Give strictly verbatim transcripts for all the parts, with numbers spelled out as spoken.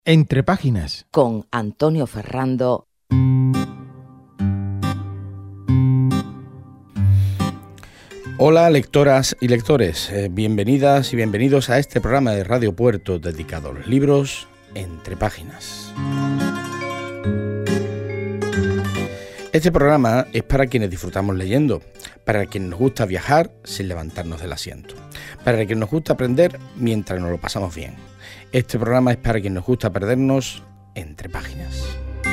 Entre páginas. Con Antonio Ferrando. Hola lectoras y lectores, eh, bienvenidas y bienvenidos a este programa de Radio Puerto dedicado a los libros Entre páginas. Este programa es para quienes disfrutamos leyendo, para quienes nos gusta viajar sin levantarnos del asiento, para quienes nos gusta aprender mientras nos lo pasamos bien. Este programa es para quienes nos gusta perdernos entre páginas.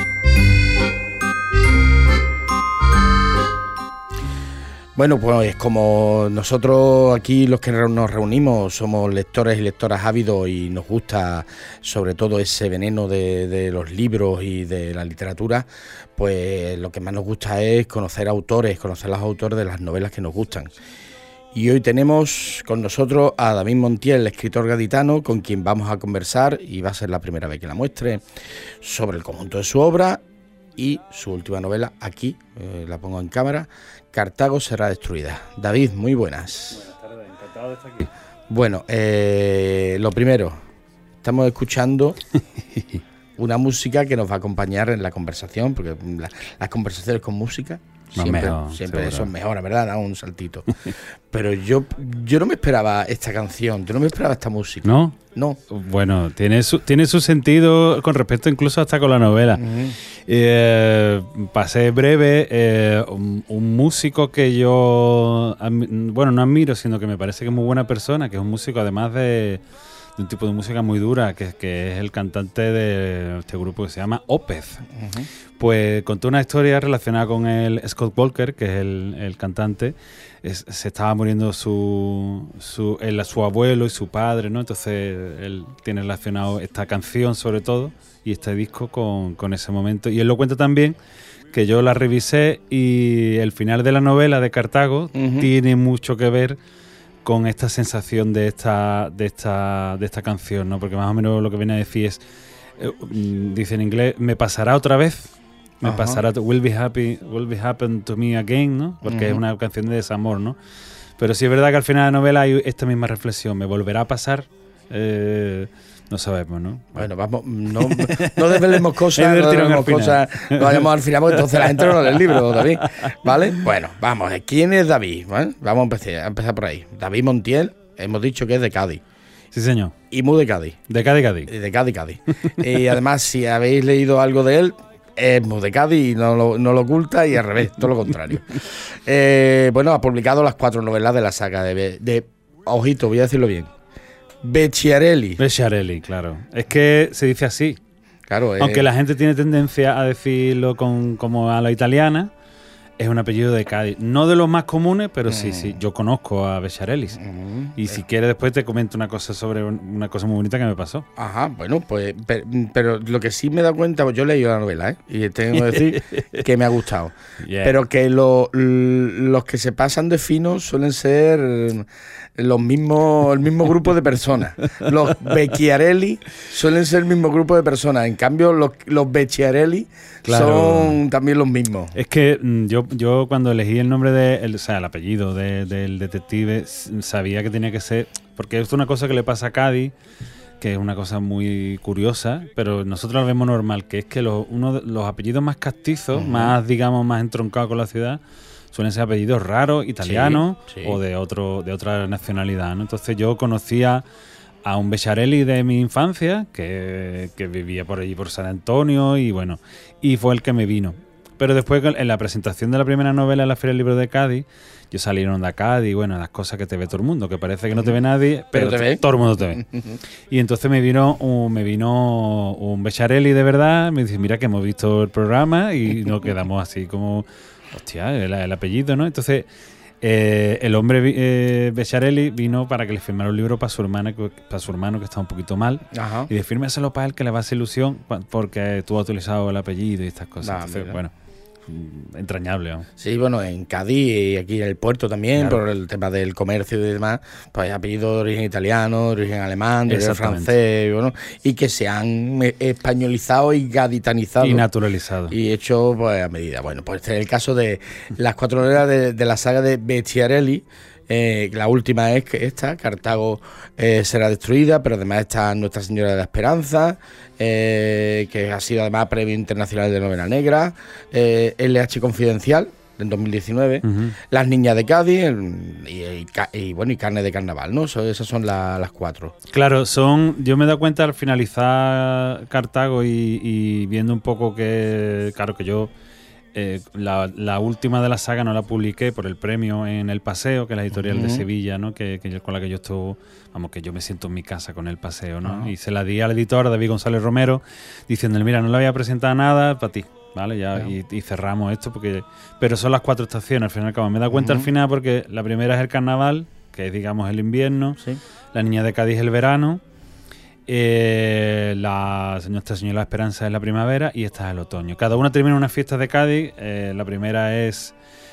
Bueno, pues como nosotros aquí los que nos reunimos somos lectores y lectoras ávidos y nos gusta sobre todo ese veneno de, de los libros y de la literatura, pues lo que más nos gusta es conocer autores, conocer los autores de las novelas que nos gustan. Y hoy tenemos con nosotros a David Montiel, el escritor gaditano, con quien vamos a conversar, y va a ser la primera vez que la muestre, sobre el conjunto de su obra y su última novela, aquí, eh, la pongo en cámara, Cartago será destruida. David, muy buenas. Buenas tardes, encantado de estar aquí. Bueno, eh, lo primero, estamos escuchando una música que nos va a acompañar en la conversación, porque la, las conversaciones con música siempre, mejor, siempre son mejores, ¿verdad? Da un saltito. Pero yo, yo no me esperaba esta canción, yo no me esperaba esta música. ¿No? No. Bueno, tiene su, tiene su sentido con respecto incluso hasta con la novela. Uh-huh. Eh, pasé breve, eh, un, un músico que yo, bueno, no admiro, sino que me parece que es muy buena persona, que es un músico además de, de un tipo de música muy dura, que, que es el cantante de este grupo que se llama Opeth. Uh-huh. Pues contó una historia relacionada con el Scott Walker, que es el, el cantante. Es, se estaba muriendo su su, el, su abuelo y su padre, ¿no? Entonces él tiene relacionado esta canción sobre todo y este disco con, con ese momento. Y él lo cuenta también, que yo la revisé y el final de la novela de Cartago uh-huh. tiene mucho que ver con esta sensación de esta, de esta, de esta canción, ¿no? Porque más o menos lo que viene a decir es, eh, dice en inglés, me pasará otra vez. Me Ajá. pasará, will be happy, will be happen to me again, ¿no? Porque uh-huh. es una canción de desamor, ¿no? Pero sí es verdad que al final de la novela hay esta misma reflexión, ¿me volverá a pasar? Eh, no sabemos, ¿no? Bueno, vamos, no, no desvelemos cosas, no desvelemos cosas, no vayamos al final, porque entonces la gente no lee el libro, David, ¿vale? Bueno, vamos, ¿quién es David? ¿Vale? Vamos a empezar, a empezar por ahí. David Montiel, hemos dicho que es de Cádiz. Sí, señor. Y muy de Cádiz. De Cádiz, Cádiz. De Cádiz, Cádiz. Y además, si habéis leído algo de él, es muy de Cádiz y no lo, no lo oculta, y al revés, todo lo contrario. Eh, bueno, ha publicado las cuatro novelas de la saga de, de ojito, voy a decirlo bien, Becciarelli. Becciarelli, claro. Es que se dice así. Claro. Eh, Aunque la gente tiene tendencia a decirlo con, como a la italiana, es un apellido de Cádiz. No de los más comunes, pero mm. sí, sí. Yo conozco a Becciarelli. Mm. Y si eh. quieres después te comento una cosa sobre una cosa muy bonita que me pasó. Ajá, bueno, pues, pero, pero lo que sí me he dado cuenta, pues yo he leído la novela, ¿eh? Y tengo que decir que me ha gustado. Yeah. Pero que lo, los que se pasan de finos suelen ser los mismos, el mismo grupo de personas. Los Becciarelli suelen ser el mismo grupo de personas. En cambio, los, los Becciarelli claro. son también los mismos. Es que yo, yo cuando elegí el nombre de, el, o sea, el apellido de, del detective, sabía que tenía que ser, porque es una cosa que le pasa a Cádiz, que es una cosa muy curiosa, pero nosotros lo vemos normal, que es que los, uno de los apellidos más castizos, uh-huh. más, digamos, más entroncados con la ciudad, suelen ser apellidos raros, italianos, sí, sí. o de otro de otra nacionalidad, ¿no? Entonces yo conocía a un Becciarelli de mi infancia, que, que vivía por allí, por San Antonio, y bueno, y fue el que me vino. Pero después, en la presentación de la primera novela en la Feria del Libro de Cádiz, yo salí en Onda Cádiz, bueno, las cosas que te ve todo el mundo, que parece que no te ve nadie, pero, pero te ve. Todo el mundo te ve. Y entonces me vino un, me vino un Becciarelli de verdad, me dice, mira que hemos visto el programa, y nos quedamos así como, hostia, el, el apellido, ¿no? Entonces, eh, el hombre eh, Becciarelli vino para que le firmara un libro para su hermana, para su hermano que está un poquito mal. Ajá. Y de fírmeselo para él, que le va a hacer ilusión, porque tú has utilizado el apellido y estas cosas. Nah, entonces, mira. bueno... entrañable, ¿no? Sí, bueno, en Cádiz y aquí en el puerto también, claro. por el tema del comercio y demás, pues hay apellidos de origen italiano, de origen alemán, de origen francés, bueno, y que se han españolizado y gaditanizado. Y naturalizado. Y hecho pues a medida. Bueno, pues este es el caso de las cuatro novelas de, de la saga de Becciarelli. Eh, la última es que esta, Cartago eh, será destruida, pero además está Nuestra Señora de la Esperanza, eh, que ha sido además Premio Internacional de Novela Negra, eh, L H Confidencial, en dos mil diecinueve, uh-huh. Las Niñas de Cádiz el, y, y, y, bueno, y Carne de Carnaval, ¿no? So, esas son la, las cuatro. Claro, son. Yo me he dado cuenta al finalizar Cartago y, y viendo un poco que, claro, que yo eh, la, la última de la saga no la publiqué por el premio en El Paseo, que es la editorial uh-huh. de Sevilla, ¿no? Que, que yo, con la que yo estuve, vamos, que yo me siento en mi casa con El Paseo, ¿no? Uh-huh. Y se la di al editor David González Romero, diciéndole, mira, no le voy a presentar nada para ti. Vale, ya y, y cerramos esto porque pero son las cuatro estaciones al final y al cabo. Me he dado cuenta uh-huh. al final porque la primera es el carnaval, que es digamos el invierno, sí. La Niña de Cádiz el verano, eh, la Nuestra Señora de la Esperanza es la primavera y esta es el otoño. Cada una termina unas fiestas de Cádiz. Eh, la primera es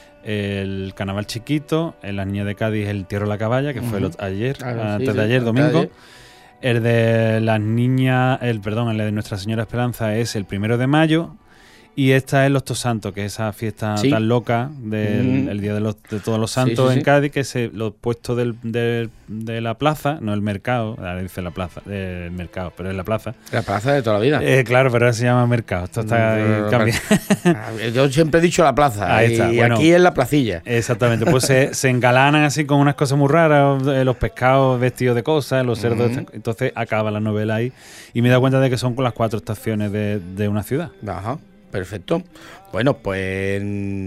el carnaval chiquito, en la Niña de Cádiz el Tierro de la Caballa, que uh-huh. fue el, ayer, claro, antes sí, de ayer, sí, domingo. Ayer. El de las niñas, el perdón, el de Nuestra Señora de Esperanza es el primero de mayo. Y esta es Los Tosantos, que es esa fiesta sí. tan loca del mm. el Día de, los, de Todos los Santos sí, sí, en sí. Cádiz, que es los puestos del, del, de la plaza, no el mercado, ahora dice la plaza, el mercado, pero es la plaza. La plaza de toda la vida. Eh, claro, pero ahora se llama mercado, esto está no, cambiando. Yo siempre he dicho la plaza, ahí está. Y bueno, aquí es la placilla. Exactamente, pues se, se engalanan así con unas cosas muy raras, los pescados vestidos de cosas, los cerdos, mm. entonces acaba la novela ahí. Y me he dado cuenta de que son con las cuatro estaciones de, de una ciudad. Ajá. Perfecto. Bueno, pues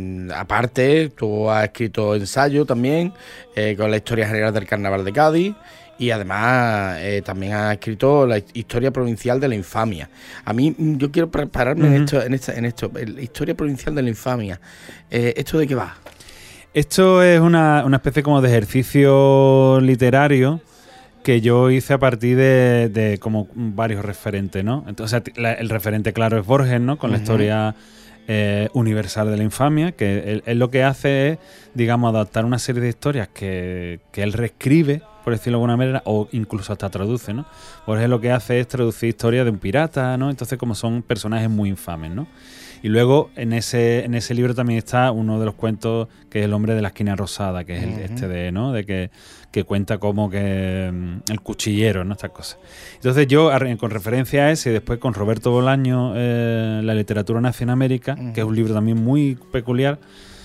aparte, tú has escrito ensayo también eh, con la historia general del Carnaval de Cádiz y además eh, también has escrito la historia provincial de la infamia. A mí, yo quiero prepararme uh-huh. en esto, en esta, en esto, la historia provincial de la infamia. Eh, ¿Esto de qué va? Esto es una, una especie como de ejercicio literario que yo hice a partir de, de como varios referentes, ¿no? Entonces, la, el referente claro es Borges, ¿no? Con uh-huh. la historia eh, universal de la infamia, que él, él lo que hace es, digamos, adaptar una serie de historias que, que él reescribe, por decirlo de alguna manera, o incluso hasta traduce, ¿no? Borges lo que hace es traducir historias de un pirata, ¿no? Entonces, como son personajes muy infames, ¿no? Y luego en ese en ese libro también está uno de los cuentos que es El hombre de la esquina rosada, que es el uh-huh. este de, ¿no? De que, que cuenta como que um, el cuchillero, ¿no? Estas cosas. Entonces yo, con referencia a ese, y después con Roberto Bolaño, eh, La literatura nace en América, uh-huh. que es un libro también muy peculiar,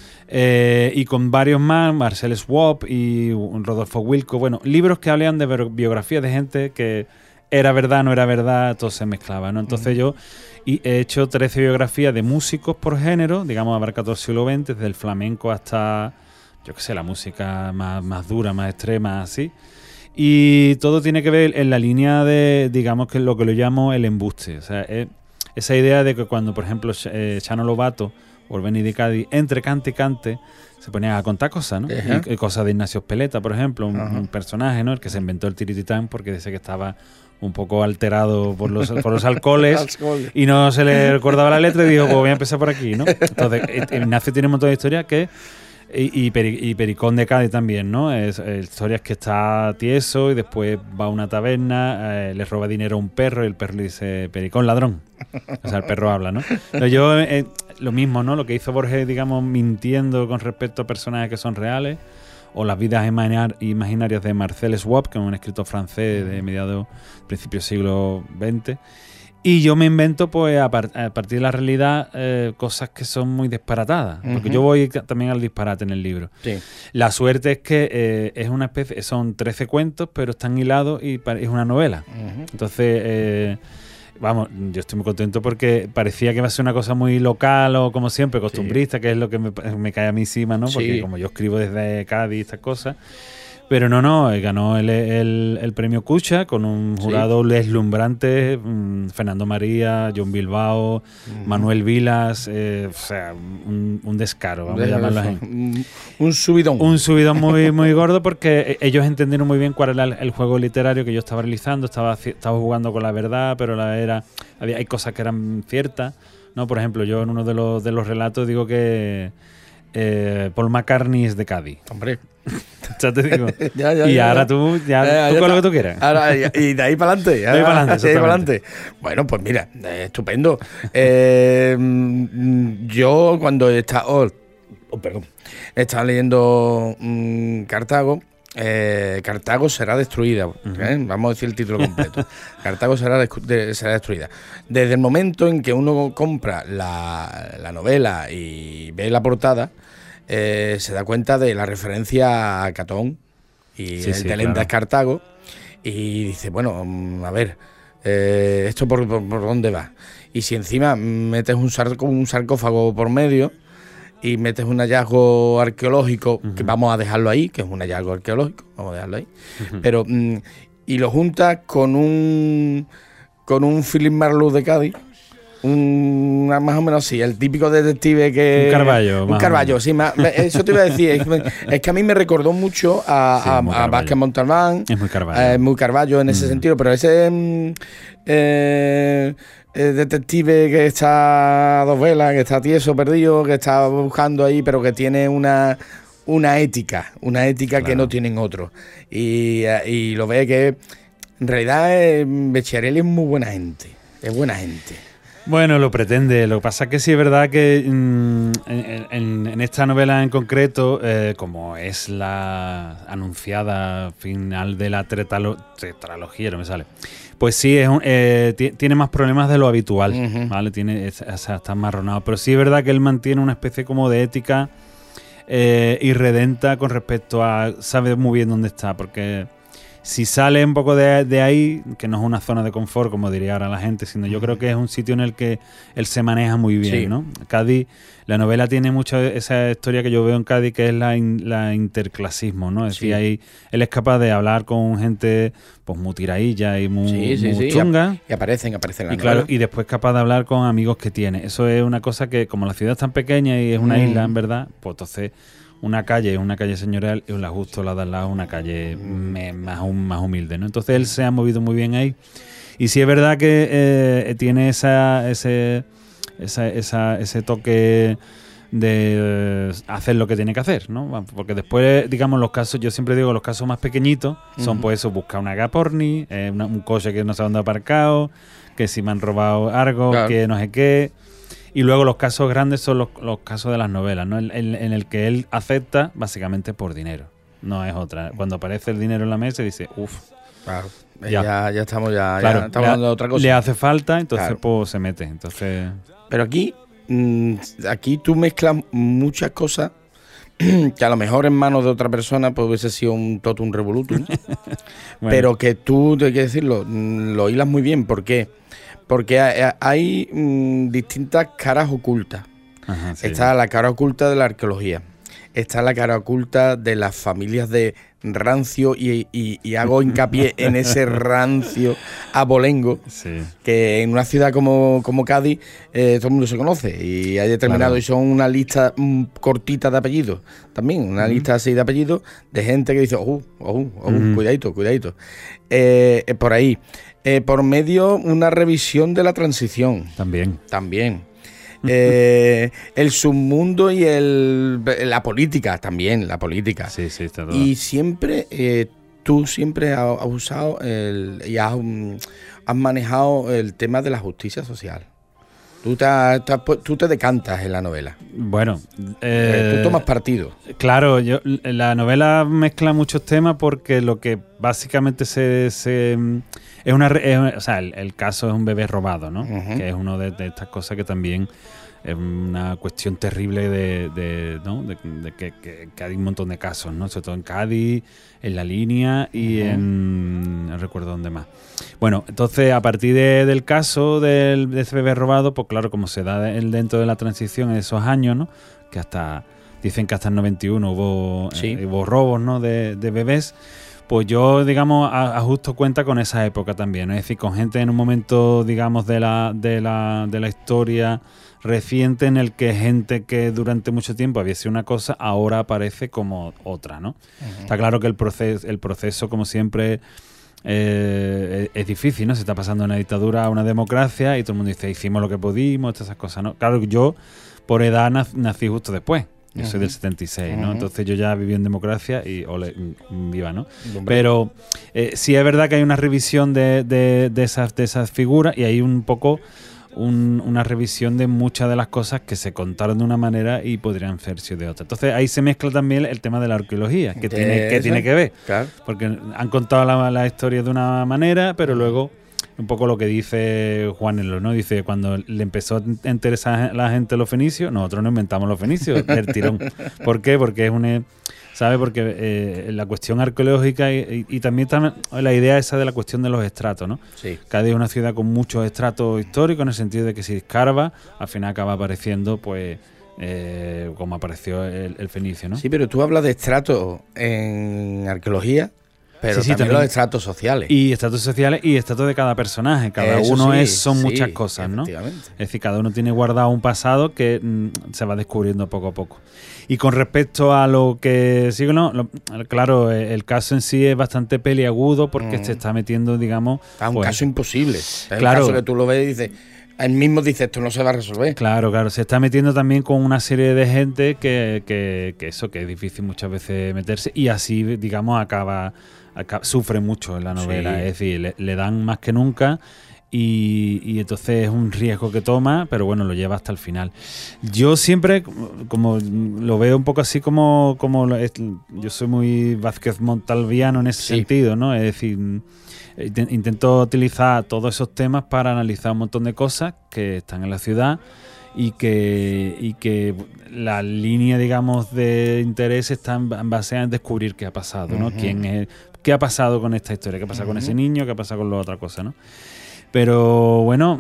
eh, y con varios más, Marcel Schwab y Rodolfo Wilco, bueno, libros que hablan de biografías de gente que era verdad, no era verdad, todo se mezclaba, ¿no? Entonces uh-huh. yo y he hecho trece biografías de músicos por género, digamos, abarca todo el siglo veinte, desde el flamenco hasta, yo qué sé, la música más, más dura, más extrema, así. Y todo tiene que ver en la línea de, digamos, que lo que lo llamo el embuste. O sea, es esa idea de que cuando, por ejemplo, eh, Chano Lobato o el Beni de Cádiz, entre cante y cante, se ponían a contar cosas, ¿no? Uh-huh. Y, y cosas de Ignacio Speleta, por ejemplo, un, uh-huh. un personaje, ¿no? El que se inventó el tirititán porque dice que estaba un poco alterado por los, por los alcoholes y no se le recordaba la letra y dijo, pues voy a empezar por aquí, ¿no? Entonces, Ignacio tiene un montón de historias que y, y, Peri, y Pericón de Cádiz también, ¿no? Es, es, historias que está tieso y después va a una taberna, eh, le roba dinero a un perro y el perro le dice, Pericón, ladrón. O sea, el perro habla, ¿no? Pero yo, eh, lo mismo, ¿no? Lo que hizo Borges, digamos, mintiendo con respecto a personajes que son reales, o Las vidas imaginar, imaginarias de Marcel Schwab, que es un escritor francés de mediados, principios del siglo veinte. Y yo me invento, pues, a, par- a partir de la realidad, eh, cosas que son muy disparatadas. Uh-huh. Porque yo voy también al disparate en el libro. Sí. La suerte es que eh, es una especie, son trece cuentos, pero están hilados y es una novela. Uh-huh. Entonces, eh, vamos, yo estoy muy contento porque parecía que iba a ser una cosa muy local o, como siempre, costumbrista, sí. que es lo que me, me cae a mí encima, ¿no? Porque sí. como yo escribo desde Cádiz y estas cosas... Pero no, no, ganó el, el, el premio Cucha con un jurado sí. deslumbrante, mmm, Fernando María, John Bilbao, uh-huh. Manuel Vilas, eh, o sea, un, un descaro, vamos de, a llamarlo así. Un, un subidón. Un subidón muy, muy gordo porque ellos entendieron muy bien cuál era el, el juego literario que yo estaba realizando, estaba, estaba jugando con la verdad, pero la era había, hay cosas que eran ciertas, ¿no? Por ejemplo, yo en uno de los, de los relatos digo que eh, Paul McCartney es de Cádiz. Hombre. Ya te digo. ya, ya, y ya, ahora ya. tú, ya, ya, tú ya con está. lo que tú quieras. Ahora, y de ahí para adelante. De ahí para adelante. De ahí para adelante. Bueno, pues mira, eh, estupendo. eh, yo cuando he estado... oh, perdón, estaba leyendo mmm, Cartago. Eh, Cartago será destruida, ¿eh? Vamos a decir el título completo. Cartago será, de, de, será destruida. Desde el momento en que uno compra la, la novela y ve la portada, eh, se da cuenta de la referencia a Catón y sí, el sí, de Lenda claro. es Cartago, y dice, bueno, a ver, eh, ¿esto por, por, por dónde va? Y si encima metes un, sarco, un sarcófago por medio y metes un hallazgo arqueológico, uh-huh. que vamos a dejarlo ahí, que es un hallazgo arqueológico, vamos a dejarlo ahí, uh-huh. pero mm, y lo juntas con un con un Philip Marlowe de Cádiz, un más o menos así, el típico detective que... Un Carballo. Un Carballo, sí, más, eso te iba a decir, es, es que a mí me recordó mucho a, sí, a, a Vázquez Montalbán. Es muy Carballo. Es eh, muy Carballo en ese mm. sentido, pero ese... Mm, eh, el detective que está a dos velas, que está tieso, perdido, que está buscando ahí, pero que tiene una una ética, una ética claro. que no tienen otros. Y, y lo ve que en realidad eh, Becciarelli es muy buena gente, es buena gente. Bueno, lo pretende. Lo que pasa es que sí es verdad que mmm, en, en, en esta novela en concreto, eh, como es la anunciada final de la tetalo, tetralogía, no me sale, pues sí, es un, eh, t- tiene más problemas de lo habitual, uh-huh. ¿vale? Tiene, es, o sea, está amarronado. Pero sí es verdad que él mantiene una especie como de ética eh, irredenta con respecto a... Sabe muy bien dónde está, porque... Si sale un poco de, de ahí, que no es una zona de confort, como diría ahora la gente, sino yo creo que es un sitio en el que él se maneja muy bien, sí. ¿no? Cádiz, la novela tiene mucho esa historia que yo veo en Cádiz, que es la, in, la interclasismo, ¿no? Es sí. decir, ahí él es capaz de hablar con gente pues muy tiradilla y muy, sí, sí, muy sí. chunga. Y aparecen, aparecen la y novela. Claro, y después capaz de hablar con amigos que tiene. Eso es una cosa que, como la ciudad es tan pequeña y es una mm. isla, en verdad, pues entonces... Una calle es una calle señorial y la justo la de al lado es una calle me, más, más humilde, ¿no? Entonces él se ha movido muy bien ahí. Y sí es verdad que eh, tiene esa, ese, esa, esa, ese toque de eh, hacer lo que tiene que hacer, ¿no? Porque después, digamos, los casos, yo siempre digo, los casos más pequeñitos son uh-huh. pues eso, buscar una gaporni, eh, una, un coche que no sé dónde ha aparcado, que si me han robado algo, claro. que no sé qué... Y luego los casos grandes son los, los casos de las novelas, ¿no? En, en, en el que él acepta básicamente por dinero. No es otra. Cuando aparece el dinero en la mesa dice, uff. Claro. Ya, ya, ya estamos ya, claro, ya estamos hablando de otra cosa. Le hace falta, entonces claro. pues se mete. Entonces. Pero aquí, mmm, aquí tú mezclas muchas cosas que a lo mejor en manos de otra persona pues hubiese sido un totum revolutum. Bueno. Pero que tú, hay que decirlo, lo hilas muy bien. ¿Por qué? Porque hay, hay mmm, distintas caras ocultas. Ajá, sí. Está la cara oculta de la arqueología. Está la cara oculta de las familias de rancio y, y, y hago hincapié en ese rancio abolengo, sí. que en una ciudad como, como Cádiz eh, todo el mundo se conoce y hay determinado claro. y son una lista mm, cortita de apellidos también, una uh-huh. lista así de apellidos de gente que dice, oh, oh, oh, uh-huh. cuidadito, cuidadito. Eh, eh, por ahí. Eh, por medio una revisión de la transición. También. También. Eh, el submundo y el la política también, la política. Sí, sí, está todo. Y siempre, eh, tú siempre has, has usado el, y has, um, has manejado el tema de la justicia social. Tú te, te, tú te decantas en la novela. Bueno, eh, tú tomas partido. Claro, yo, la novela mezcla muchos temas porque lo que básicamente se, se es una, es, o sea, el, el caso es un bebé robado, ¿no? Uh-huh. Que es una de, de estas cosas que también es una cuestión terrible de, de, ¿no? de, de que, que, que hay un montón de casos, ¿no? Sobre todo en Cádiz, en La Línea y uh-huh. en... no recuerdo dónde más. Bueno, entonces a partir de, del caso del, de ese bebé robado, pues claro, como se da el, dentro de la transición en esos años, ¿no? Que hasta... Dicen que hasta el noventa y uno hubo, sí. eh, hubo robos, ¿no? de, de bebés. Pues yo, digamos, ajusto cuenta con esa época también, ¿no? Es decir, con gente en un momento, digamos, de la, de la, de la historia reciente en el que gente que durante mucho tiempo había sido una cosa, ahora aparece como otra, ¿no? Uh-huh. Está claro que el proceso, el proceso como siempre, eh, es, es difícil, ¿no? Se está pasando de una dictadura a una democracia y todo el mundo dice, hicimos lo que pudimos, todas esas cosas, ¿no? Claro, yo por edad nací justo después. Yo uh-huh. soy del setenta y seis, ¿no? Uh-huh. Entonces yo ya viví en democracia y ole, viva, ¿no? Hombre. Pero eh, sí es verdad que hay una revisión de, de, de, esas, de esas figuras y hay un poco un, una revisión de muchas de las cosas que se contaron de una manera y podrían hacerse de otra. Entonces ahí se mezcla también el tema de la arqueología, que, tiene, que tiene que ver. Claro. Porque han contado la, la historia de una manera, pero luego un poco lo que dice Juan Elo, ¿no? Dice, cuando le empezó a interesar a la gente los fenicios, nosotros no inventamos los fenicios del tirón. ¿Por qué? Porque es un... ¿Sabe? Porque eh, la cuestión arqueológica y, y, y también, también la idea esa de la cuestión de los estratos, ¿no? Sí. Cádiz es una ciudad con muchos estratos históricos, en el sentido de que si escarba, al final acaba apareciendo, pues, eh, como apareció el, el fenicio, ¿no? Sí, pero tú hablas de estratos en arqueología, pero sí, sí, también, también los estratos sociales. Y estratos sociales y estratos de cada personaje. Cada Eso uno sí, es son sí, muchas cosas, ¿no? efectivamente. Es decir, cada uno tiene guardado un pasado que mm, se va descubriendo poco a poco. Y con respecto a lo que sigue, no, lo, claro, el caso en sí es bastante peliagudo porque mm. se está metiendo, digamos... Es un pues, caso imposible. Es claro, un caso que tú lo ves y dices... Él mismo dice, esto no se va a resolver. Claro, claro. Se está metiendo también con una serie de gente que, que, que eso, que es difícil muchas veces meterse y así, digamos, acaba... acaba sufre mucho en la novela. Sí. Es decir, le, le dan más que nunca... Y, y entonces es un riesgo que toma, pero bueno, lo lleva hasta el final. Yo siempre, como lo veo un poco así como, como yo soy muy Vázquez Montalviano en ese sí. sentido, ¿no? Es decir, intento utilizar todos esos temas para analizar un montón de cosas que están en la ciudad y que, y que la línea, digamos, de interés está en base a descubrir qué ha pasado, ¿no? Uh-huh. ¿Quién es, qué ha pasado con esta historia? ¿Qué ha pasado uh-huh. con ese niño? ¿Qué ha pasado con la otra cosa, no? Pero bueno,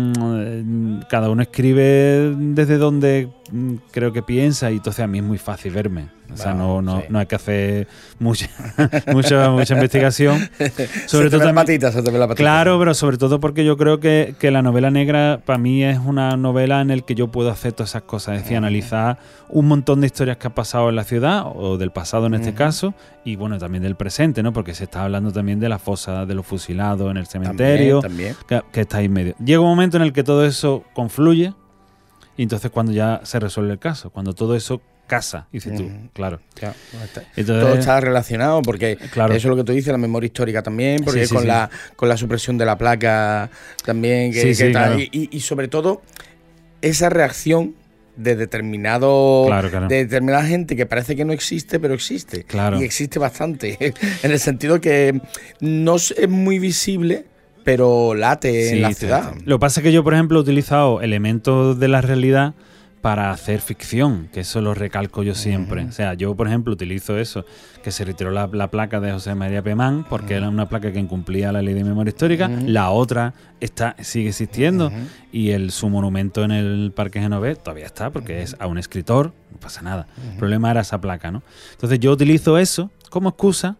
mmm, cada uno escribe desde donde mmm, creo que piensa y entonces a mí es muy fácil verme. O sea, no, no, sí. no hay que hacer mucha mucha, mucha investigación. Sobre se todo te ve la patita, se te ve la patita. Claro, pero sobre todo porque yo creo que, que la novela negra para mí es una novela en la que yo puedo hacer todas esas cosas. Es decir, uh-huh. analizar un montón de historias que han pasado en la ciudad o del pasado en uh-huh. este caso y bueno, también del presente, ¿no? Porque se está hablando también de la fosa de los fusilados en el cementerio, también, también. Que, que está ahí en medio. Llega un momento en el que todo eso confluye y entonces cuando ya se resuelve el caso, cuando todo eso casa, dices tú, uh-huh. claro. claro Entonces, todo está relacionado porque claro. eso es lo que tú dices, la memoria histórica también, porque sí, sí, con sí. la con la supresión de la placa también, que, sí, que sí, tal, claro. y, y sobre todo esa reacción de determinado claro, claro. de determinada gente que parece que no existe, pero existe. Claro. Y existe bastante, en el sentido que no es muy visible, pero late sí, en la sí, ciudad. Sí. Lo que pasa es que yo, por ejemplo, he utilizado elementos de la realidad para hacer ficción, que eso lo recalco yo siempre. Uh-huh. O sea, yo, por ejemplo, utilizo eso, que se retiró la, la placa de José María Pemán, porque uh-huh. era una placa que incumplía la ley de memoria histórica. Uh-huh. La otra está sigue existiendo, uh-huh. y el su monumento en el Parque Genovés todavía está, porque uh-huh. es a un escritor, no pasa nada. Uh-huh. El problema era esa placa, ¿no? Entonces yo utilizo eso como excusa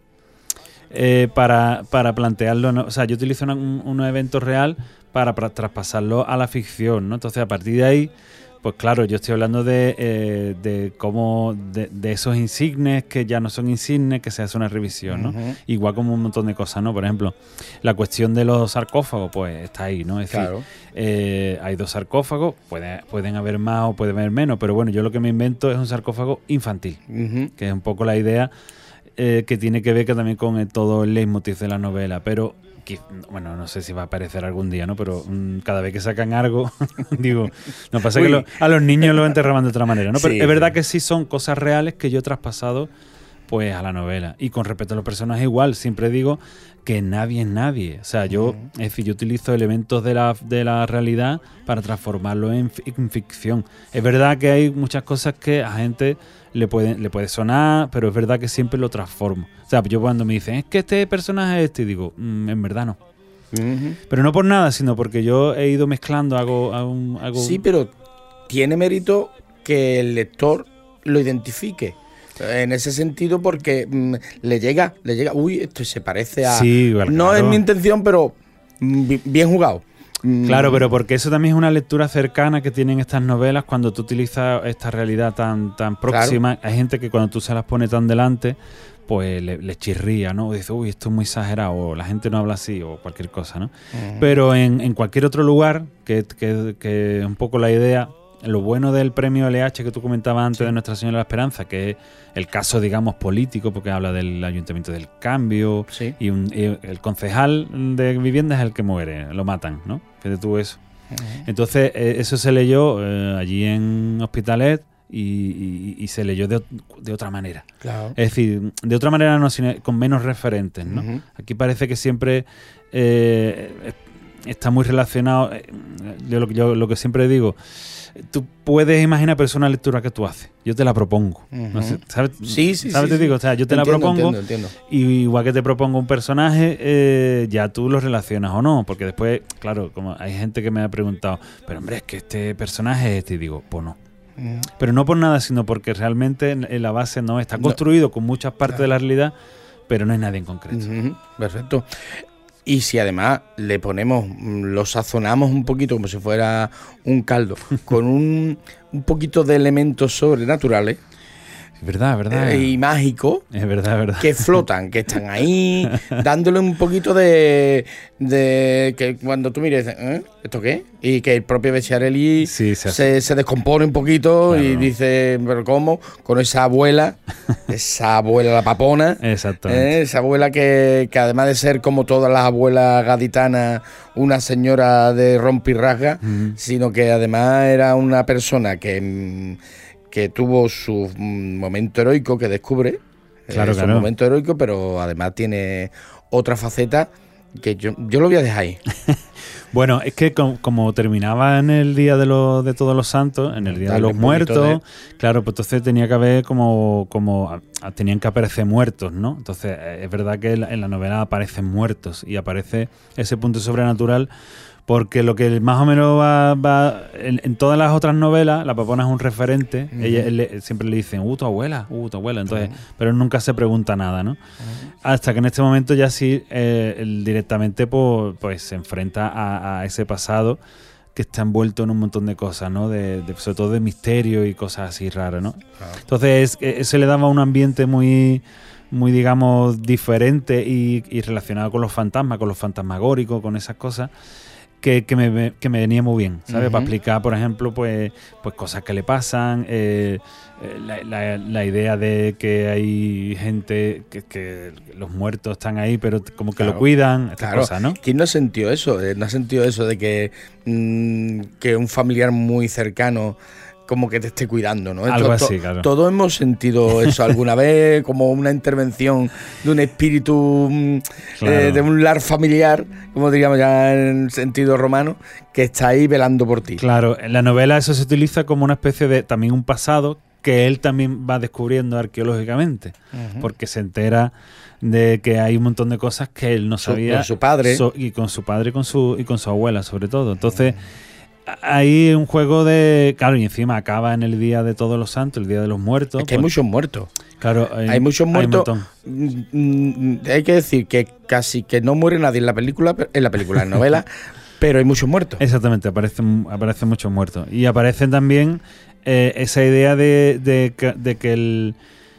eh, para, para plantearlo, ¿no? O sea, yo utilizo una, un, un evento real para, para traspasarlo a la ficción, ¿no? Entonces, a partir de ahí, pues claro, yo estoy hablando de, eh, de cómo de, de esos insignes que ya no son insignes, que se hace una revisión, ¿no? Uh-huh. Igual como un montón de cosas, ¿no? Por ejemplo, la cuestión de los sarcófagos, pues está ahí, ¿no? Es decir, claro. eh, hay dos sarcófagos, puede, pueden haber más o pueden haber menos, pero bueno, yo lo que me invento es un sarcófago infantil, uh-huh. que es un poco la idea eh, que tiene que ver que también con el, todo el leitmotiv de la novela, pero... Que, bueno, no sé si va a aparecer algún día, ¿no? Pero um, cada vez que sacan algo, digo, no pasa Uy. que lo, a los niños lo enterraban de otra manera, ¿no? Pero sí, es verdad sí. que sí son cosas reales que yo he traspasado pues a la novela. Y con respecto a los personajes igual, siempre digo que nadie es nadie. O sea, yo, uh-huh. es decir, yo utilizo elementos de la, de la realidad para transformarlo en, en ficción. Es verdad que hay muchas cosas que a gente le puede, le puede sonar, pero es verdad que siempre lo transformo. O sea, yo cuando me dicen, es que este personaje es este, y digo, mmm, en verdad no. Uh-huh. Pero no por nada, sino porque yo he ido mezclando, hago... hago, hago... Sí, pero tiene mérito que el lector lo identifique. En ese sentido, porque mmm, le llega, le llega, uy, esto se parece a... Sí, claro. No es mi intención, pero mmm, bien jugado. Claro, pero porque eso también es una lectura cercana que tienen estas novelas cuando tú utilizas esta realidad tan, tan próxima. Claro. Hay gente que cuando tú se las pones tan delante, pues le, le chirría, ¿no? Dice, uy, esto es muy exagerado, o la gente no habla así, o cualquier cosa, ¿no? Uh-huh. Pero en, en cualquier otro lugar, que, que, que un poco la idea... Lo bueno del premio L H que tú comentabas antes, sí, de Nuestra Señora de la Esperanza, que es el caso, digamos, político, porque habla del Ayuntamiento del Cambio, sí, y, un, y el concejal de vivienda es el que muere, lo matan, ¿no? Fíjate tú eso. Uh-huh. Entonces, eh, eso se leyó eh, allí en Hospitalet y, y, y se leyó de, de otra manera. Claro. Es decir, de otra manera, no, sino con menos referentes, ¿no? Uh-huh. Aquí parece que siempre eh, está muy relacionado. Eh, yo, yo lo que siempre digo, tú puedes imaginar, pero es una lectura que tú haces. Yo te la propongo. Uh-huh. No sé, ¿sabes? Sí, sí, ¿sabes? sí, Te digo, o sea, yo te entiendo, la propongo. Entiendo, entiendo. Y igual que te propongo un personaje, eh, ya tú lo relacionas o no. Porque después, claro, como hay gente que me ha preguntado, pero hombre, es que este personaje es este. Y digo, pues no. Uh-huh. Pero no por nada, sino porque realmente en, en la base no está construido no. con muchas partes claro. de la realidad, pero no hay nadie en concreto. Uh-huh. Perfecto. Y si además le ponemos, lo sazonamos un poquito como si fuera un caldo, con un, un poquito de elementos sobrenaturales. Es verdad, es verdad. Eh, y mágicos. Es verdad, es verdad. Que flotan, que están ahí, dándole un poquito de... de que cuando tú mires, ¿eh? ¿Esto qué? Y que el propio Vecchiarelli sí, se, se, se descompone un poquito claro. y dice, ¿pero cómo? Con esa abuela, esa abuela la papona. Exactamente. ¿eh? Esa abuela que, que además de ser como todas las abuelas gaditanas, una señora de rompirrasga, mm. sino que además era una persona que... que tuvo su momento heroico que descubre, claro, eh, claro. su momento heroico, pero además tiene otra faceta que yo, yo lo voy a dejar ahí. Bueno, es que como, como terminaba en el Día de, los, de Todos los Santos, en el Día Darle de los Muertos, de... claro, pues entonces tenía que haber como, como a, tenían que aparecer muertos, ¿no? Entonces es verdad que en la, en la novela aparecen muertos y aparece ese punto sobrenatural. Porque lo que más o menos va, va en, en todas las otras novelas, la papona es un referente. Uh-huh. Ella él, siempre le dicen, uh, tu abuela, uh, tu abuela. Entonces, uh-huh. pero nunca se pregunta nada, ¿no? Uh-huh. Hasta que en este momento ya sí, eh, él directamente pues, pues se enfrenta a, a ese pasado que está envuelto en un montón de cosas, ¿no? De, de, sobre todo de misterio y cosas así raras, ¿no? Uh-huh. Entonces, eh, se le daba un ambiente muy... muy, digamos, diferente y, y relacionado con los fantasmas, con los fantasmagóricos, con esas cosas. Que, que, me, que me venía muy bien, ¿sabes? Uh-huh. Para explicar, por ejemplo, pues, pues cosas que le pasan, eh, la, la, la idea de que hay gente, que, que los muertos están ahí, pero como que claro, lo cuidan, estas claro. cosas, ¿no? ¿Quién no ha sentido eso? ¿No ha sentido eso de que, mmm, que un familiar muy cercano como que te esté cuidando, ¿no? Algo to, así, claro. Todos hemos sentido eso alguna vez, como una intervención de un espíritu claro. eh, de un lar familiar, como diríamos ya en sentido romano, que está ahí velando por ti. Claro, en la novela eso se utiliza como una especie de también un pasado que él también va descubriendo arqueológicamente, uh-huh. porque se entera de que hay un montón de cosas que él no sabía. Con su padre. So, y con su padre y con su, y con su abuela, sobre todo. Entonces... Uh-huh. Hay un juego de... Claro, y encima acaba en el Día de Todos los Santos, el Día de los Muertos. Es que hay muchos muertos. Claro, hay, hay muchos muertos. Hay, hay que decir que casi que no muere nadie en la película, en la película, en la novela, pero hay muchos muertos. Exactamente, aparecen, aparecen muchos muertos. Y aparecen también eh, esa idea de, de, de que el...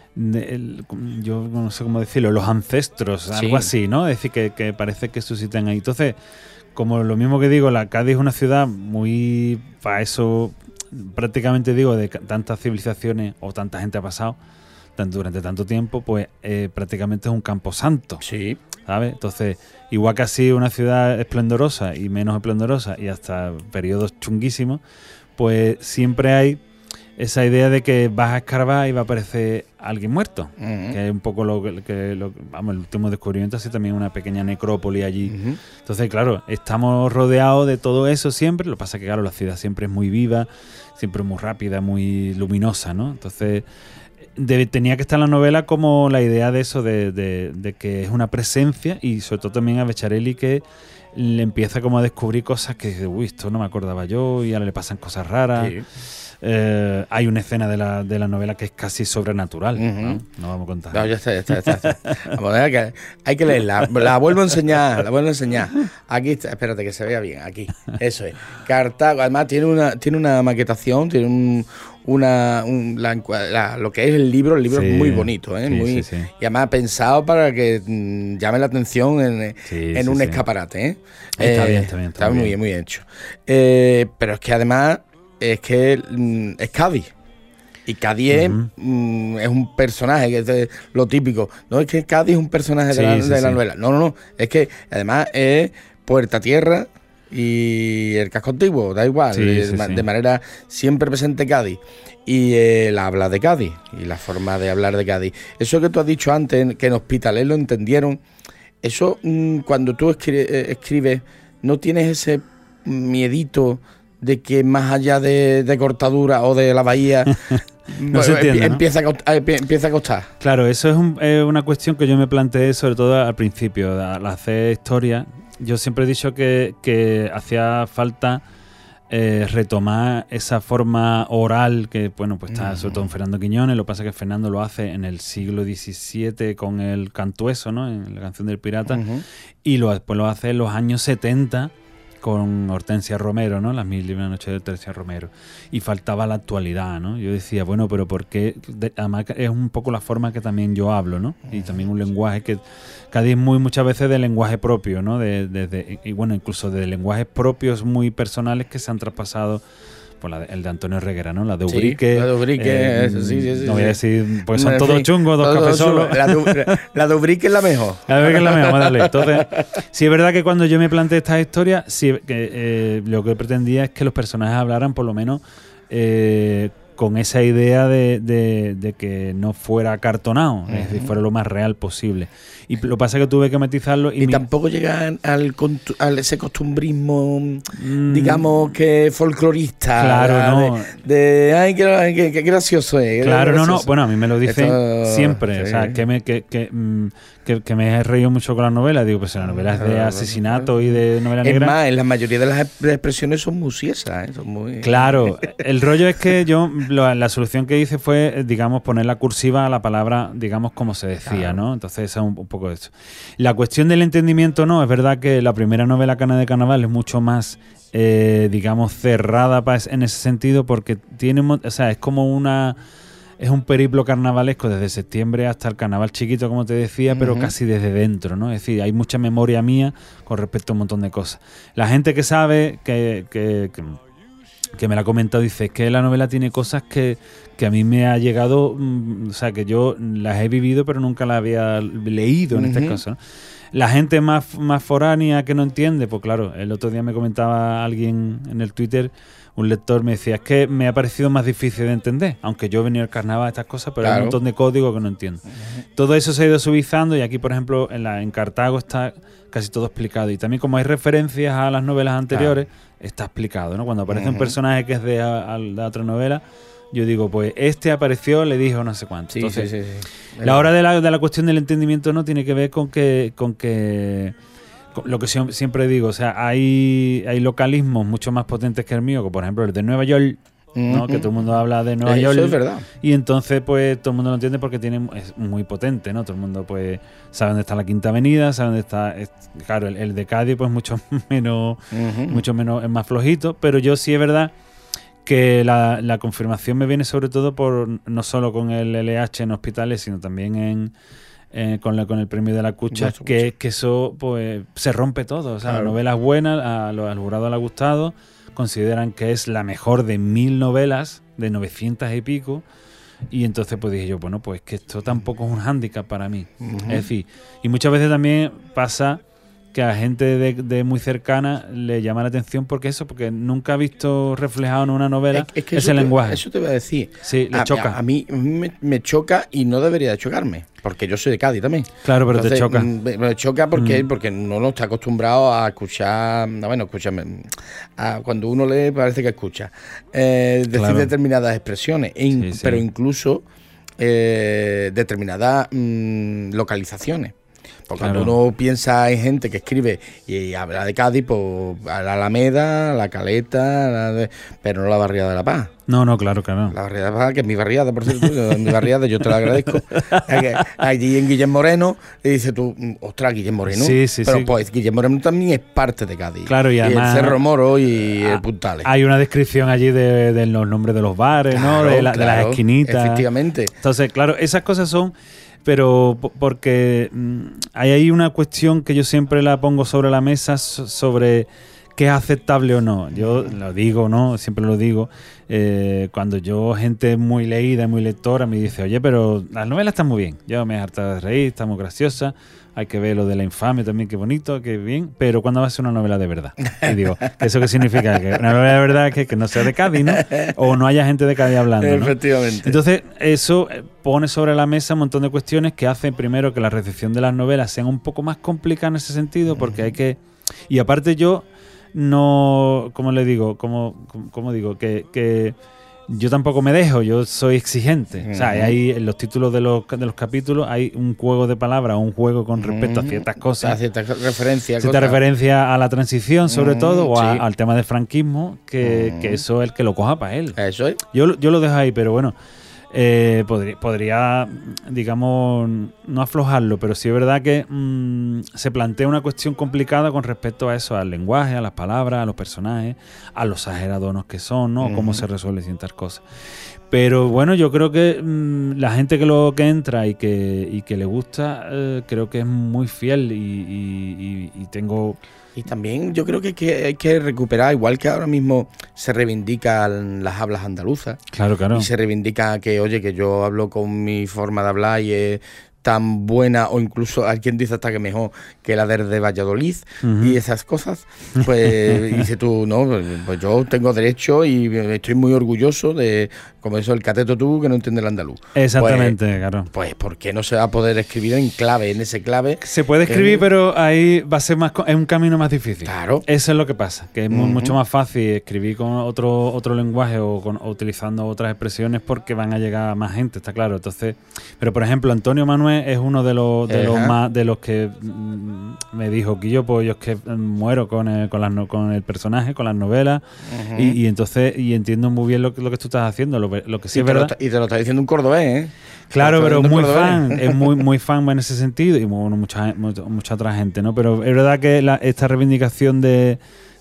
El, yo no sé cómo decirlo, los ancestros, sí. algo así, ¿no? Es decir, que, que parece que suscitan ahí. Entonces... Como lo mismo que digo, la Cádiz es una ciudad muy, para eso prácticamente digo, de tantas civilizaciones o tanta gente ha pasado tanto, durante tanto tiempo, pues eh, prácticamente es un camposanto. Sí. ¿Sabes? Entonces, igual que así una ciudad esplendorosa y menos esplendorosa y hasta periodos chunguísimos, pues siempre hay esa idea de que vas a escarbar y va a aparecer alguien muerto, uh-huh. que es un poco lo que, lo, vamos, el último descubrimiento, así también una pequeña necrópolis allí. Uh-huh. Entonces, claro, estamos rodeados de todo eso siempre, lo que pasa es que, claro, la ciudad siempre es muy viva, siempre es muy rápida, muy luminosa, ¿no? Entonces, de, tenía que estar en la novela como la idea de eso, de, de, de que es una presencia, y sobre todo también a Vecchiarelli, que le empieza como a descubrir cosas que dice, uy, esto no me acordaba yo, y ahora le pasan cosas raras. Sí. Eh, hay una escena de la, de la novela que es casi sobrenatural, uh-huh. ¿no? No vamos a contar. No, ya está, ya está, ya está. Vamos a ver, que hay que leerla. La vuelvo a enseñar, la vuelvo a enseñar. Aquí está, espérate que se vea bien, aquí. Eso es. Cartago, además tiene una, tiene una maquetación, tiene un, una, un, la, la, lo que es el libro, el libro sí, es muy bonito, ¿eh? Sí, muy, sí, sí. Y además pensado para que mmm, llame la atención en, sí, en sí, un sí. escaparate, ¿eh? Está eh, bien, está bien. Está, está muy bien, muy bien hecho. Eh, pero es que además es que mmm, es Cádiz. Y Cádiz uh-huh. mmm, es un personaje, que es de, lo típico. No es que Cádiz es un personaje sí, de, la, sí, de la sí. novela. No, no, no. Es que además es puerta tierra, y el casco antiguo, da igual, Sí, de, sí, sí. de manera siempre presente Cádiz. Y el habla de Cádiz, y la forma de hablar de Cádiz. Eso que tú has dicho antes, que en Hospitalet lo entendieron, eso mmm, cuando tú escri- escribes, ¿no tienes ese miedito de que más allá de, de Cortadura o de la Bahía No se entiende, ¿no? empieza, a costar, empieza a costar? Claro, eso es un- eh, una cuestión que yo me planteé sobre todo al principio, al hacer historia. Yo siempre he dicho que, que hacía falta eh, retomar esa forma oral que, bueno, pues está Uh-huh. sobre todo en Fernando Quiñones. Lo que pasa es que Fernando lo hace en el siglo diecisiete con el Cantueso, ¿no? En la canción del pirata. Uh-huh. Y lo, después lo hace en los años setenta con Hortensia Romero, ¿no? Las Mil y una Noches de Hortensia Romero. Y faltaba la actualidad, ¿no? Yo decía, bueno, pero ¿por qué? De- además es un poco la forma que también yo hablo, ¿no? Y también un lenguaje que Cádiz es muy muchas veces de lenguaje propio, ¿no? De, de- de- y bueno, incluso de lenguajes propios muy personales que se han traspasado. Pues la de- el de Antonio Reguera, ¿no? La de Sí, Ubrique. la de Ubrique, eso, sí, sí, sí, No voy a sí. decir, pues son En todos fin, chungos, dos todo cafés chulo. solos. La de, la de Ubrique es la mejor. A ver qué es la mejor, dale. Entonces, sí es verdad que cuando yo me planteé esta historia, sí, que, eh, lo que pretendía es que los personajes hablaran por lo menos eh, con esa idea de, de- de que no fuera acartonado, uh-huh. Es decir, fuera lo más real posible. Y lo que pasa es que tuve que matizarlo. Y Y mi- tampoco llegan al, contu- al ese costumbrismo, Mm, digamos que folclorista. Claro, ¿verdad? no. De, de, ay, qué, qué- qué gracioso es. qué Claro, no, no. gracioso. Bueno, a mí me lo dicen Esto, siempre. sí. O sea, que me, que, que, mm, que, que me he reído mucho con las novelas. Digo, pues la novela es de asesinato y de novela Es negra. más, en la mayoría de las ep- expresiones son muy siesas, ¿eh? Son muy... Claro, el rollo es que yo, lo- la solución que hice fue, eh, digamos, poner la cursiva a la palabra, digamos, como se decía, Claro. ¿no? Entonces, eso es un, un poco eso. La cuestión del entendimiento, no, es verdad que la primera novela Cana de Carnaval es mucho más, eh, digamos, cerrada pa- en ese sentido, porque tiene, mo- o sea, es como una... Es un periplo carnavalesco desde septiembre hasta el carnaval chiquito, como te decía, pero Ujú. casi desde dentro, ¿no? Es decir, hay mucha memoria mía con respecto a un montón de cosas. La gente que sabe, que, que, que, que me la ha comentado, dice que la novela tiene cosas que, que a mí me ha llegado, mm, o sea, que yo las he vivido, pero nunca las había leído en este Ujú. caso, ¿no? La gente más, más foránea que no entiende, pues claro, el otro día me comentaba alguien en el Twitter, un lector me decía, es que me ha parecido más difícil de entender, aunque yo he venido al carnaval, estas cosas, pero hay Claro. un montón de código que no entiendo. Todo eso se ha ido suavizando y aquí, por ejemplo, en, la, en Cartago está casi todo explicado. Y también como hay referencias a las novelas anteriores, está explicado, ¿no? Cuando aparece un Ujú. personaje que es de, a- a- de otra novela, yo digo, pues este apareció, le dijo no sé cuánto. Sí, Entonces, sí, sí, sí. la hora de la, de la cuestión del entendimiento no tiene que ver con que, con que con lo que siem- siempre digo, o sea, hay, hay localismos mucho más potentes que el mío, como por ejemplo el de Nueva York, ¿no? Ujú. Que todo el mundo habla de Nueva Eso York. es verdad. Y entonces, pues, todo el mundo lo entiende porque tiene, es muy potente, ¿no? Todo el mundo, pues, sabe dónde está la Quinta Avenida, sabe dónde está... es- claro, el, el de Cádiz, pues, mucho menos, Ujú. mucho menos, es más flojito, pero yo sí es verdad que la, la confirmación me viene sobre todo por, no solo con el L H en hospitales, sino también en... eh, con, la, con el premio de la Cucha, Maestro que, que eso pues se rompe todo. O sea, Claro. la novela es buena, a los al jurado le ha gustado, consideran que es la mejor de mil novelas, de novecientas y pico, y entonces pues dije yo, bueno, pues que esto tampoco es un hándicap para mí. Ujú. Es decir, y muchas veces también pasa que a gente de, de muy cercana le llama la atención porque eso, porque nunca ha visto reflejado en una novela Es- es que ese eso te- lenguaje. Eso te voy a decir. Sí, le a, choca. A, a mí, a mí me, me choca y no debería de chocarme, porque yo soy de Cádiz también. Claro, pero te Entonces, choca. mm, Me, me choca porque, Mm. porque uno no está acostumbrado a escuchar, no, bueno, escúchame, a cuando uno lee parece que escucha, eh, decir Claro. determinadas expresiones, e in- Sí, sí. pero incluso eh, determinadas mm, localizaciones. Porque Claro. cuando uno piensa en gente que escribe y habla de Cádiz, pues a la Alameda, la Caleta, la de- pero no la Barriada de la Paz. No, no, claro, claro. La Barriada de la Paz, que es mi barriada, por cierto, yo- mi barriada, yo te lo agradezco. Allí en Guillem Moreno, y dices tú, mm, ostras, Guillem Moreno. Sí, sí, pero sí. pues Guillem Moreno también es parte de Cádiz. Claro, y además- el Cerro Moro y Ah, el Puntales. Hay una descripción allí de, de los nombres de los bares, ¿no? Claro, De, la- de las claro, esquinitas. efectivamente. Entonces, claro, esas cosas son, pero po- porque mm, hay ahí una cuestión que yo siempre la pongo sobre la mesa so- sobre qué es aceptable o no. Yo lo digo, ¿no? Siempre lo digo. eh, cuando yo, gente muy leída, muy lectora, me dice, oye, pero las novelas están muy bien. Yo me harta de reír, está muy graciosa. hay que ver lo de la infamia también, qué bonito, qué bien, pero ¿cuándo va a ser una novela de verdad? Y digo, ¿eso qué significa? Que una novela de verdad es que, que no sea de Cádiz, ¿no? O no haya gente de Cádiz hablando, ¿no? Efectivamente. Entonces, eso pone sobre la mesa un montón de cuestiones que hacen, primero, que la recepción de las novelas sean un poco más complicada en ese sentido, porque hay que... Y aparte yo no... ¿Cómo le digo? ¿Cómo, cómo digo? Que... que yo tampoco me dejo, yo soy exigente. Uh-huh. O sea, hay en los títulos de los, de los capítulos hay un juego de palabras, un juego con respecto uh-huh. a ciertas cosas. A cierta referencia. Cierta cosa. referencia a la transición, sobre uh-huh. todo, o a, sí. al tema del franquismo, que, uh-huh. que eso es el que lo coja para él. Eso es. Yo, yo lo dejo ahí, pero bueno, eh, podría, podría, digamos, no aflojarlo, pero sí es verdad que mmm, se plantea una cuestión complicada con respecto a eso, al lenguaje, a las palabras, a los personajes, a los exageradonos que son, ¿no? Uh-huh. Cómo se resuelven ciertas cosas. Pero bueno, yo creo que mmm, la gente que lo que entra y que, y que le gusta, eh, creo que es muy fiel y, y, y, y tengo... Y también yo creo que hay, que hay que recuperar, igual que ahora mismo se reivindican las hablas andaluzas. Claro, claro. Y se reivindica que, oye, que yo hablo con mi forma de hablar y es tan buena, o incluso hay quien dice hasta que mejor que la de Valladolid, uh-huh. y esas cosas. Pues dice tú, no, pues yo tengo derecho y estoy muy orgulloso de, como eso, el cateto tú que no entiende el andaluz. Exactamente, pues, claro. Pues, ¿por qué no se va a poder escribir en clave, en ese clave? Se puede escribir, eh, pero ahí va a ser más, es un camino más difícil. Claro. Eso es lo que pasa, que es uh-huh. mucho más fácil escribir con otro otro lenguaje o, con, o utilizando otras expresiones porque van a llegar a más gente, está claro. Entonces, pero por ejemplo, Antonio Manuel es uno de los de uh-huh. los más de los que mm, me dijo que yo pues yo es que muero con el, con, las, con el personaje, con las novelas, uh-huh. y, y entonces y entiendo muy bien lo que, lo que tú estás haciendo, lo, lo que sí y es te verdad. Lo, y te lo está diciendo un cordobés, ¿eh? Claro, pero muy fan, es muy muy fan en ese sentido y bueno, mucha mucha, mucha otra gente, ¿no? Pero es verdad que la, esta reivindicación de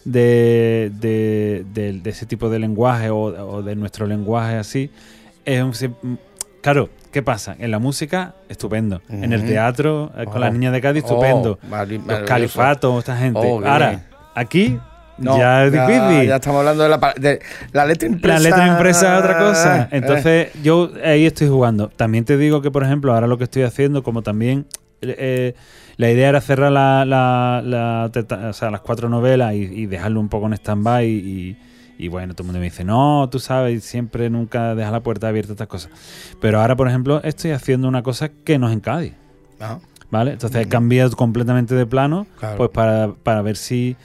de, de, de de ese tipo de lenguaje o, o de nuestro lenguaje así es un, claro. ¿Qué pasa? En la música, estupendo. Uh-huh. En el teatro, oh. con las niñas de Cádiz, estupendo. Oh, mal, mal, los califatos, esta gente. Oh, ahora, bien. Aquí no, ya es ya, difícil. Ya estamos hablando de la, de la letra impresa. La letra impresa es otra cosa. Entonces, eh. yo ahí estoy jugando. También te digo que, por ejemplo, ahora lo que estoy haciendo, como también eh, la idea era cerrar la, la, la, la, o sea, las cuatro novelas y, y dejarlo un poco en stand-by y... Y bueno, todo el mundo me dice, no, tú sabes, siempre nunca dejas la puerta abierta a estas cosas. Pero ahora, por ejemplo, estoy haciendo una cosa que no es en Cádiz. Ajá. ¿Vale? Entonces he cambiado completamente de plano, claro. pues para, para ver si,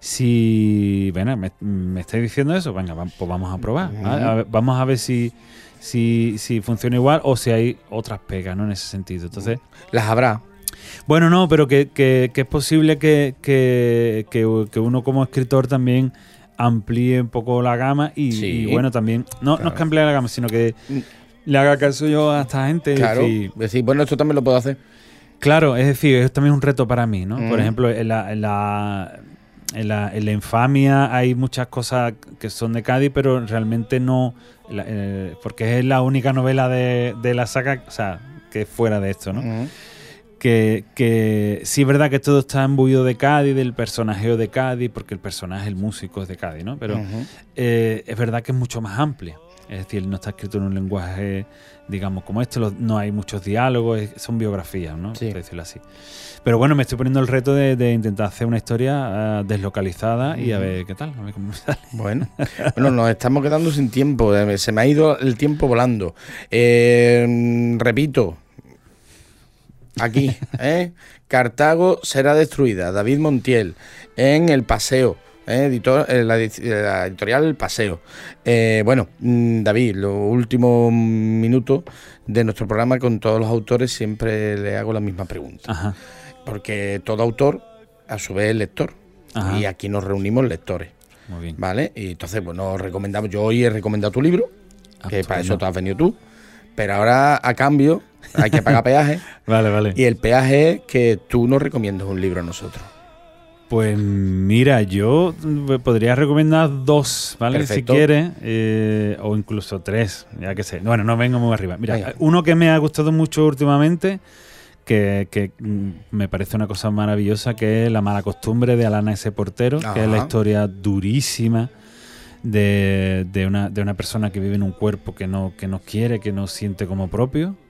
si bueno, me, me estáis diciendo eso, venga, pues vamos a probar. ¿vale? A ver, vamos a ver si, si, si funciona igual o si hay otras pegas, ¿no? En ese sentido. Entonces, las habrá. Bueno, no, pero que, que, que es posible que, que, que, que uno como escritor también amplíe un poco la gama y, sí, y bueno, también, no, claro. no es que amplíe la gama, sino que le haga caso yo a esta gente. Claro, y decir, decir, bueno, esto también lo puedo hacer. Claro, es decir, es también un reto para mí, ¿no? Mm. Por ejemplo, en la, en, la, en, la, en la infamia hay muchas cosas que son de Cádiz, pero realmente no, la, eh, porque es la única novela de, de la saga, o sea, que es fuera de esto, ¿no? Mm. Que, que sí es verdad que todo está imbuido de Cádiz, del personajeo de Cádiz, porque el personaje, el músico es de Cádiz, ¿no? Pero uh-huh. eh, es verdad que es mucho más amplia. Es decir, no está escrito en un lenguaje, digamos, como este, los, no hay muchos diálogos, es, son biografías, ¿no? Sí. Por decirlo así. Pero bueno, me estoy poniendo el reto de, de intentar hacer una historia uh, deslocalizada uh-huh. y a ver qué tal, a ver cómo me sale. Bueno, bueno, nos estamos quedando sin tiempo, se me ha ido el tiempo volando. Eh, repito, aquí, ¿eh? Cartago será destruida. David Montiel, en El Paseo, ¿eh? Editor, eh, la, la editorial El Paseo. Eh, bueno, David, los últimos minutos de nuestro programa con todos los autores siempre le hago la misma pregunta. Ajá. Porque todo autor, a su vez, es lector. Ajá. Y aquí nos reunimos lectores. Muy bien. ¿Vale? Y entonces, bueno, recomendamos. Yo hoy he recomendado tu libro, ah, que para eso te has venido tú. Pero ahora, a cambio, hay que pagar peaje. Vale, vale. Y el peaje es que tú nos recomiendas un libro a nosotros. Pues mira, yo podría recomendar dos, ¿vale? Perfecto. Si quieres, eh, o incluso tres, ya que sé. Bueno, no vengo muy arriba. Mira, Venga. Uno que me ha gustado mucho últimamente, que, que me parece una cosa maravillosa, que es La mala costumbre de Alana S. Portero, Ajá. que es la historia durísima de, de, una, de una persona que vive en un cuerpo que no, que no quiere, que no siente como propio,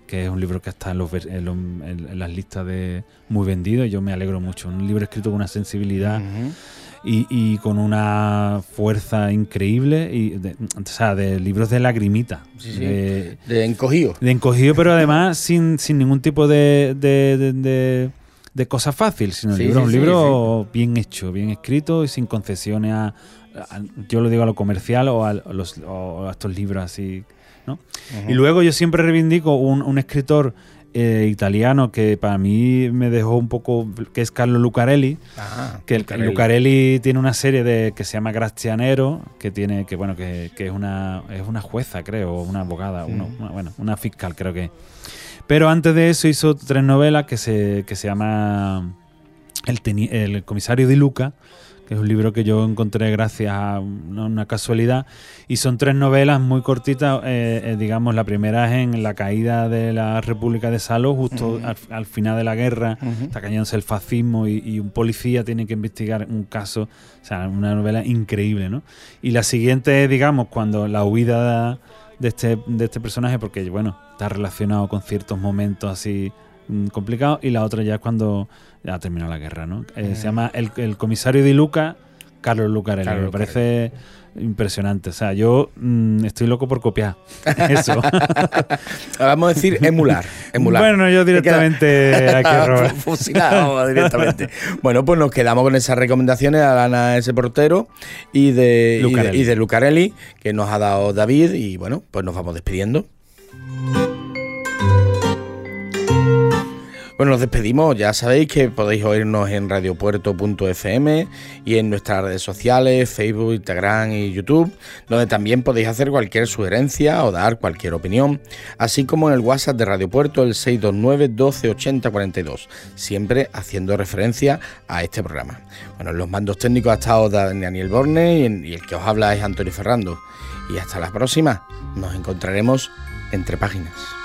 que es un libro que está en, los, en, los, en las listas de muy vendidos, y yo me alegro mucho. Un libro escrito con una sensibilidad uh-huh. y, y con una fuerza increíble, y de, o sea, de libros de lagrimita. Sí, sí. De, de encogido. De encogido, pero además sin, sin ningún tipo de, de, de, de, de cosa fácil, sino sí, libro, sí, un libro sí, sí. bien hecho, bien escrito y sin concesiones a, a, yo lo digo a lo comercial o a, a, los, o a estos libros así, ¿no? Uh-huh. Y luego yo siempre reivindico un, un escritor eh, italiano que para mí me dejó un poco, que es Carlo Lucarelli. Ajá, que Lucarelli. El Lucarelli tiene una serie de que se llama Grazianero, que tiene que bueno que, que es una es una jueza, creo, una abogada, uh-huh. uno, una, bueno, una fiscal, creo que. Pero antes de eso hizo tres novelas que se que se llama El, teni- el comisario Di Luca, que es un libro que yo encontré gracias a una, una casualidad, y son tres novelas muy cortitas, eh, eh, digamos, la primera es en la caída de la República de Salò, justo uh-huh. al, al final de la guerra, uh-huh. está cayéndose el fascismo y, y un policía tiene que investigar un caso, o sea, una novela increíble, ¿no? Y la siguiente es, digamos, cuando la huida de este, de este personaje, porque, bueno, está relacionado con ciertos momentos así complicado, y la otra ya es cuando ya terminó la guerra, ¿no? Eh, mm. Se llama el, el comisario Di Luca, Carlo Lucarelli. Carlo Me parece Lucarelli. Impresionante. O sea, yo mmm, estoy loco por copiar eso. Vamos a decir emular. emular. Bueno, yo directamente aquí fusilado directamente. Bueno, pues nos quedamos con esas recomendaciones de Alana S. Portero y de, y de, y de Lucarelli que nos ha dado David, y bueno, pues nos vamos despidiendo. Bueno, nos despedimos. Ya sabéis que podéis oírnos en radiopuerto punto efe eme y en nuestras redes sociales, Facebook, Instagram y YouTube, donde también podéis hacer cualquier sugerencia o dar cualquier opinión, así como en el WhatsApp de Radio Puerto, el seis dos nueve, doce, ochenta, cuarenta y dos, siempre haciendo referencia a este programa. Bueno, en los mandos técnicos ha estado Daniel Borne y, en, y el que os habla es Antonio Ferrando. Y hasta la próxima. Nos encontraremos entre páginas.